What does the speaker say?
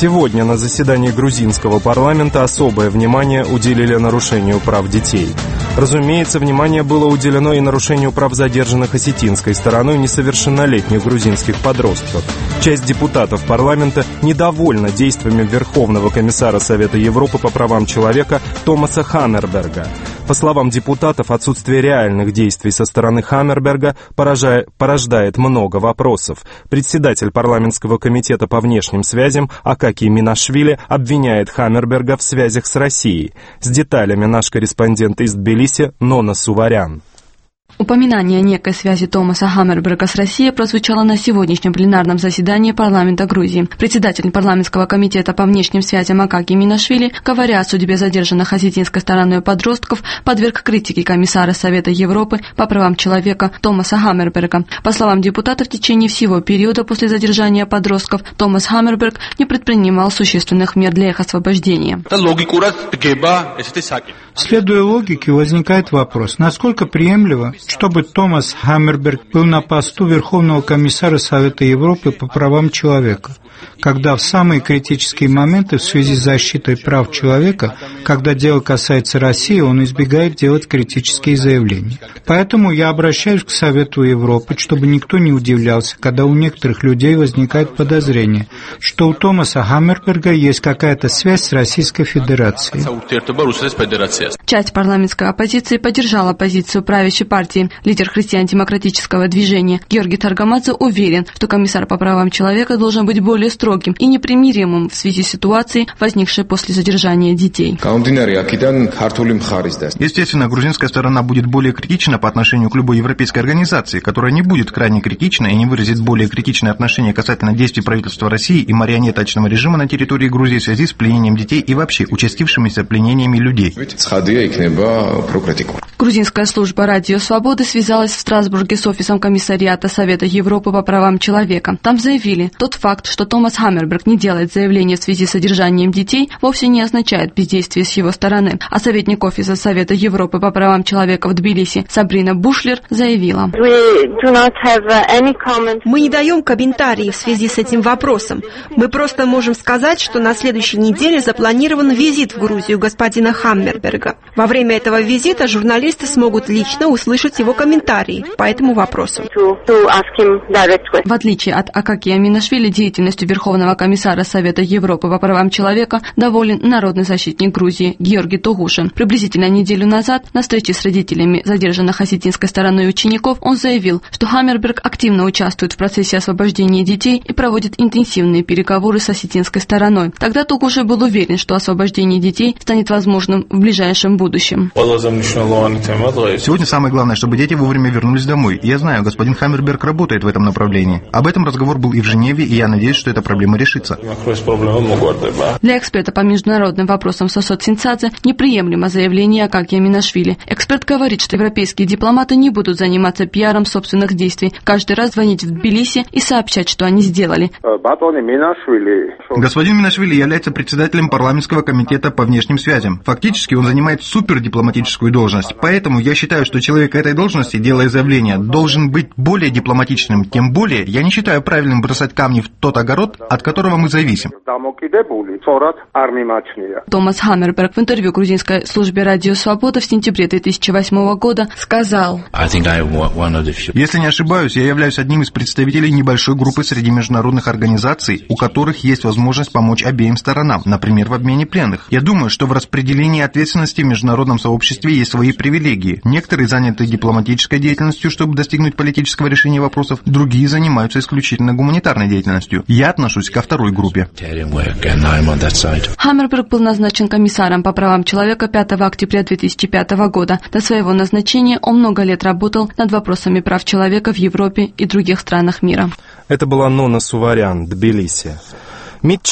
Сегодня на заседании грузинского парламента особое внимание уделили нарушению прав детей. Разумеется, внимание было уделено и нарушению прав задержанных осетинской стороной несовершеннолетних грузинских подростков. Часть депутатов парламента недовольна действиями Верховного комиссара Совета Европы по правам человека Томаса Хаммерберга. По словам депутатов, отсутствие реальных действий со стороны Хаммерберга порождает много вопросов. Председатель парламентского комитета по внешним связям Акакий Минашвили обвиняет Хаммерберга в связях с Россией. С деталями наш корреспондент из Тбилиси Нона Суварян. Упоминание о некой связи Томаса Хаммерберга с Россией прозвучало на сегодняшнем пленарном заседании парламента Грузии. Председатель парламентского комитета по внешним связям Акакий Минашвили, говоря о судьбе задержанных осетинской стороной подростков, подверг критике комиссара Совета Европы по правам человека Томаса Хаммерберга. По словам депутата, в течение всего периода после задержания подростков Томас Хаммерберг не предпринимал существенных мер для их освобождения. Следуя логике, возникает вопрос, насколько приемлемо, чтобы Томас Хаммерберг был на посту Верховного комиссара Совета Европы по правам человека, когда в самые критические моменты в связи с защитой прав человека, когда дело касается России, он избегает делать критические заявления. Поэтому я обращаюсь к Совету Европы, чтобы никто не удивлялся, когда у некоторых людей возникает подозрение, что у Томаса Хаммерберга есть какая-то связь с Российской Федерацией. Часть парламентской оппозиции поддержала позицию правящей партии. Лидер христиан-демократического движения Георгий Таргамадзе уверен, что комиссар по правам человека должен быть более строгим и непримиримым в связи с ситуацией, возникшей после задержания детей. Естественно, грузинская сторона будет более критична по отношению к любой европейской организации, которая не будет крайне критична и не выразит более критичное отношение касательно действий правительства России и марионеточного режима на территории Грузии в связи с пленением детей и вообще участившимися пленениями людей. Грузинская служба «Радио Свободы» связалась в Страсбурге с офисом комиссариата Совета Европы по правам человека. Там заявили, тот факт, что Томас Хаммерберг не делает заявления в связи с содержанием детей, вовсе не означает бездействие с его стороны. А советник офиса Совета Европы по правам человека в Тбилиси Сабрина Бушлер заявила: Мы не даем комментариев в связи с этим вопросом. Мы просто можем сказать, что на следующей неделе запланирован визит в Грузию господина Хаммерберга. Во время этого визита журналисты смогут лично услышать его комментарии по этому вопросу. В отличие от Акакия Минашвили, деятельностью Верховного комиссара Совета Европы по правам человека доволен народный защитник Грузии Георгий Тогушин. Приблизительно неделю назад на встрече с родителями задержанных осетинской стороной учеников он заявил, что Хаммерберг активно участвует в процессе освобождения детей и проводит интенсивные переговоры с осетинской стороной. Тогда Тогушин был уверен, что освобождение детей станет возможным в ближайшем будущем. Сегодня самое главное, чтобы дети вовремя вернулись домой. Я знаю, господин Хаммерберг работает в этом направлении. Об этом разговор был и в Женеве, и я надеюсь, что эта проблема решится. Для эксперта по международным вопросам Сосот Синцадзе неприемлемо заявление Акакия Минашвили. Эксперт говорит, что европейские дипломаты не будут заниматься пиаром собственных действий, каждый раз звонить в Тбилиси и сообщать, что они сделали. Господин Минашвили является председателем парламентского комитета по внешним связям. Фактически он занимает супердипломатическую должность. Поэтому я считаю, что человек этой должности, делая заявление, должен быть более дипломатичным. Тем более, я не считаю правильным бросать камни в тот огород, от которого мы зависим. Томас Хаммерберг в интервью грузинской службе «Радио Свобода» в сентябре 2008 года сказал: Если не ошибаюсь, я являюсь одним из представителей небольшой группы среди международных организаций, у которых есть возможность помочь обеим сторонам, например, в обмене пленных. Я думаю, что в распределении ответственности в международном сообществе есть свои привилегии. Некоторые заняты дипломатической деятельностью, чтобы достигнуть политического решения вопросов, другие занимаются исключительно гуманитарной деятельностью. Я отношусь ко второй группе. Хаммерберг был назначен комиссаром по правам человека 5 октября 2005 года. До своего назначения он много лет работал над вопросами прав человека в Европе и других странах мира. Это была Нона Суварян, Тбилиси. МИД